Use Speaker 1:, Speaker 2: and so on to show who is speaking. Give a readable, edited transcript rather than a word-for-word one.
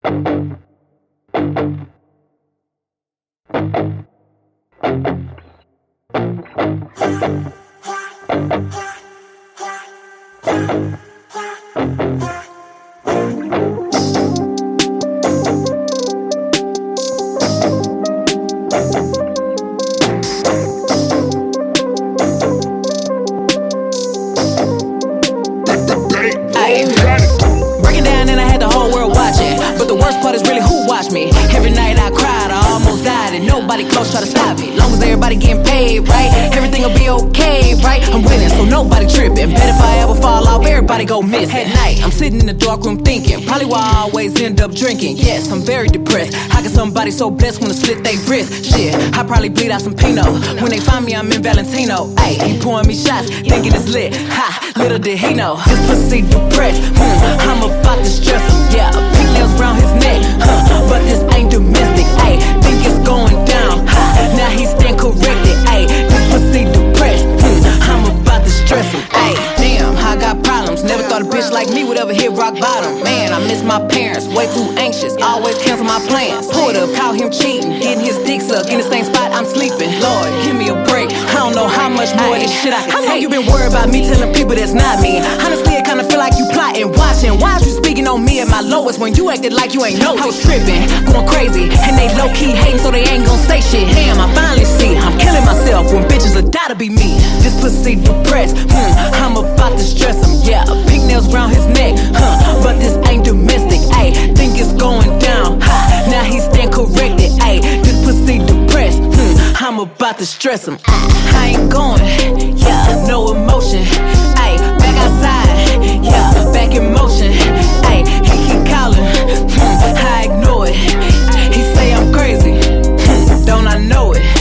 Speaker 1: Breaking down and I had the whole world watching, but the worst part is really who watched me. Every night I cried, I almost died, and nobody close try to stop me. Long as everybody getting paid, right? Everything will be okay, right? I'm winning, so nobody tripping. Bet if I ever fall off, everybody go missing. At night, I'm sitting in the dark room thinking, probably why I always end up drinking. Yes, I'm very depressed. How can somebody so blessed wanna slit they wrist? Shit, I probably bleed out some Pinot. When they find me, I'm in Valentino. Ayy, he pouring me shots, thinking it's lit. Ha, little did he know, this pussy depressed. I'm about to stress him, yeah. Pink nails around his neck, but this ain't domestic. Ayy, think it's going down. Ha, now he stand corrected. Ayy, this pussy depressed. I'm about to stress him. Ayy, damn, I got problems. Never thought a bitch like me would ever hit rock bottom. Man, I miss my parents, way too anxious. Always cancel my plans. Pulled up, caught him cheating, getting his dick sucked in the same spot I'm sleeping. Lord, give me a break. I don't know how much more of this shit I can take. How long you been worried about me telling people that's not me? Honestly, it kinda feel like you plotting, watching. Why is you speaking on me at my lowest when you acted like you ain't know? I was tripping, going crazy, and they low-key hating so they ain't gon' say shit. Damn, I finally see I'm killing myself when bitches will die to be me. This pussy depressed, I'm about to stress him, yeah. Pink nails around his neck, but this ain't domestic, ayy. Think it's going down, now he stand corrected, ayy. This pussy depressed, I'm about to stress him. I ain't going, yeah, no emotion, ayy. Back outside, yeah, back in motion, ayy. He keep calling, I ignore it. He say I'm crazy, don't I know it?